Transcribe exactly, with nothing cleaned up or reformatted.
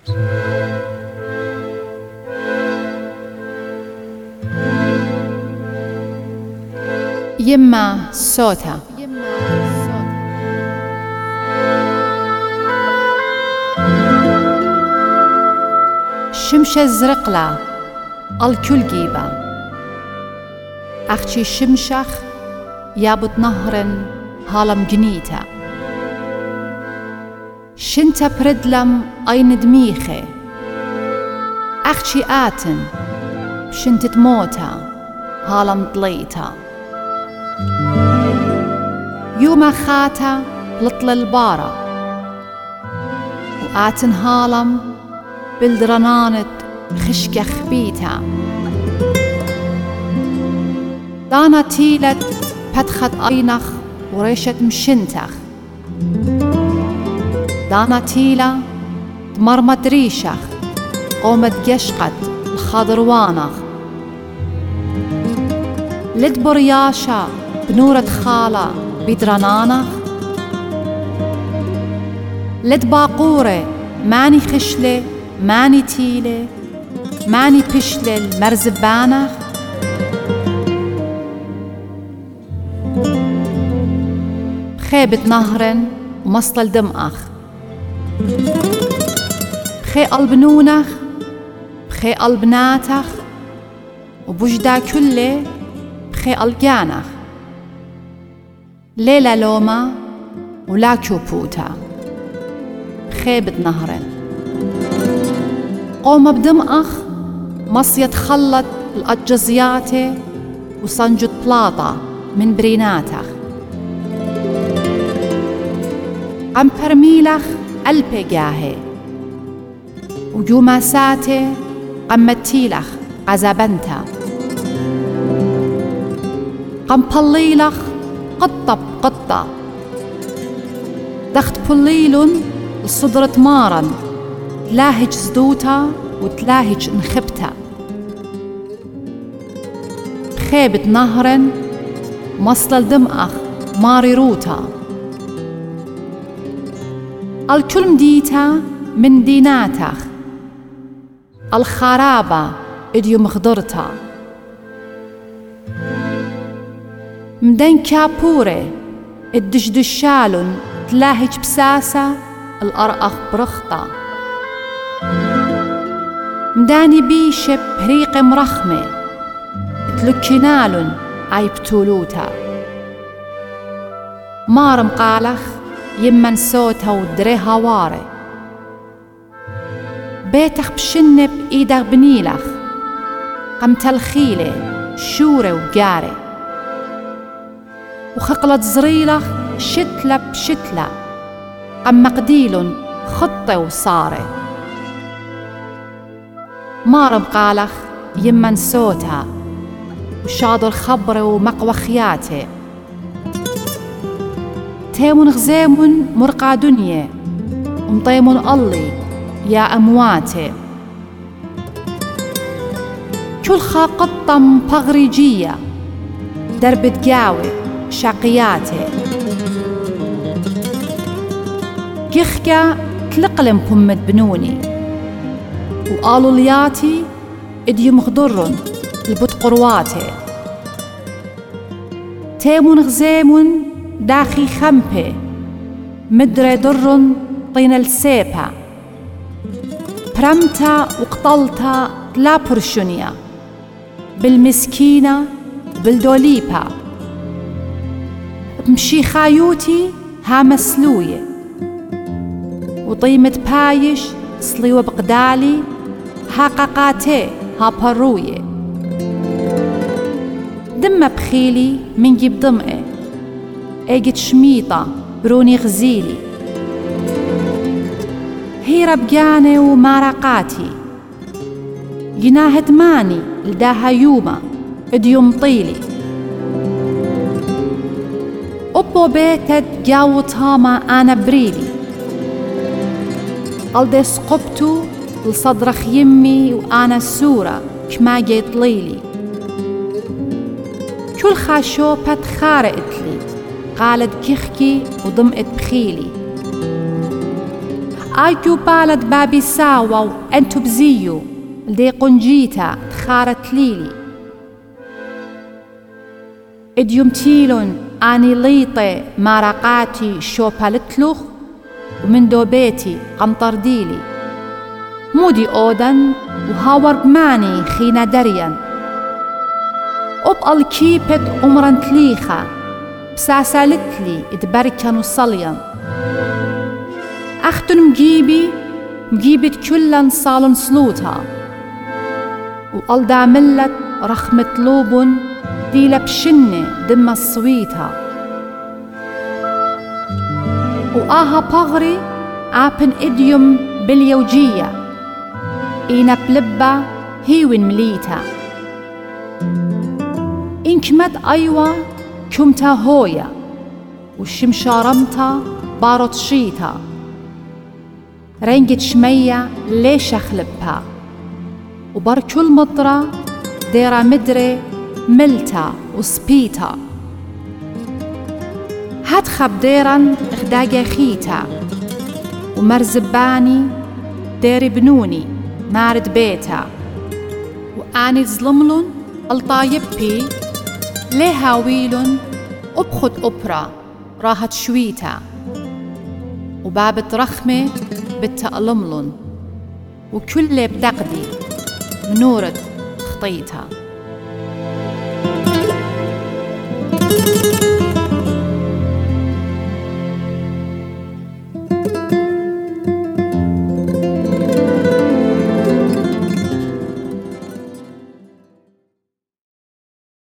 يما صوتها شمشة زرقلة الكل جيبة أختي شمشخ يابد نهرن هالم جنيتا شنتا بردلم أين دميخي أختي آتن شنتت موتا هالم طليتا يوما خاتا لطل البارة وآتن هالم بالدرنانت خشكة خبيتا دانا تيلت فتخت أينخ وريشت مشنتخ دانا تيلا تمرمت ريشخ قومت جشقت الخضروانخ لدبر ياشا بنورة خالة بدرنانخ لدباقورة ماني خشلة ماني تيلة ماني بشلة المرزبانخ خيبة نهرن ومصل دمأخ بخي قلب نونخ بخي قلب ناتخ وبجدا كله بخي قلقانخ ليلة لوما ولا كوبوتا خيبة نهرن قوم بدمأخ مصية خلت الأجزياتي وصنجد بلاطة من بريناتخ عم برميلخ قلبي جاهي وجوماساتي قمتيلخ عزبنتا قم بليلخ قطة بقطة دخت بليل الصدرة مارن تلاهج زدوتا وتلاهج انخبتا بخيبة نهرن مصل الدمأخ ماري روتا الكل مديتا من ديناتخ الخرابة إديو مخضرتا مدين كابوري الدشدشالون تلاهج بساسة الأرأخ برخطة مداني بيشب هريق مرخمة تلكنالون عيبتولوتا مارم قالخ يمن صوتها ودريها واري بيتخ بشنب إيدغ بنيلخ قم تلخيلي شوري وقاري وخقلت زريلخ شتلة بشتلة قم مقديل خطة وصاري مارم قالخ يمن صوتها وشاضر خبري ومقوى خياتي تيمون غزيمون مرقى دنيا ومطيمون الله يا أمواتي كل خاقطة مبغريجية درب تقاوي شقياتي كيخكا تلقلم بمد بنوني وقالوا لياتي اديو مخضرن البت قرواتي تيمون غزيمون داخي خمبي مدري درن طين السيبا برمتا وقتلتا لا برشونيا بالمسكينة بالدوليبا بمشي خايوتي ها مسلوية وطيمة بايش صليوة بقدالي ها قاقاتي ها بروية دم بخيلي من جيب دمئي اجت شميطة بروني غزيلي هي ربجاني ومارقاتي جناهة ماني لداها يوما اديوم طيلي أبو بيتت جاو طاما أنا بريلي قلدي سقبتو لصدرخ يمي وأنا السورة كما جيت ليلي كل خاشوبة خارقتلي قالت كيخكي وضمقت بخيلي آيكو بالد بابي ساوو أنتو بزيو لدي قنجيتا تخارت ليلي إديوم تيلون آني ليطي مارقاتي شوبالتلوخ ومن دوبيتي قمطر ديلي مودي أودن وهاورق ماني خينا دريان أب الكيبت أمرن تليخا بساسالتلي إدبركن وصليان أختن مجيبي مجيبت كلن صالن سلوتها وقلدا ملت رخمة لوبن ديلا بشنة دم الصويتها وآها بغري آبن إديوم باليوجية إينا بلبا هيوين مليتا إنكمت أيوة كمتا هويا وشمشارمتا بارط شيتا رنجت شمية ليش أخلبها وبر كل مطرة ديرا مدري ملتا وسبيتا هاد خب ديرا اخداقة خيتا ومرزباني ديري بنوني مارد بيتا وآني ظلملن الطايبي ليها ويلن أبخد أبرا راحت شويتا وبابت رخمة بالتألملن وكل بتقدي منورة خطيتها.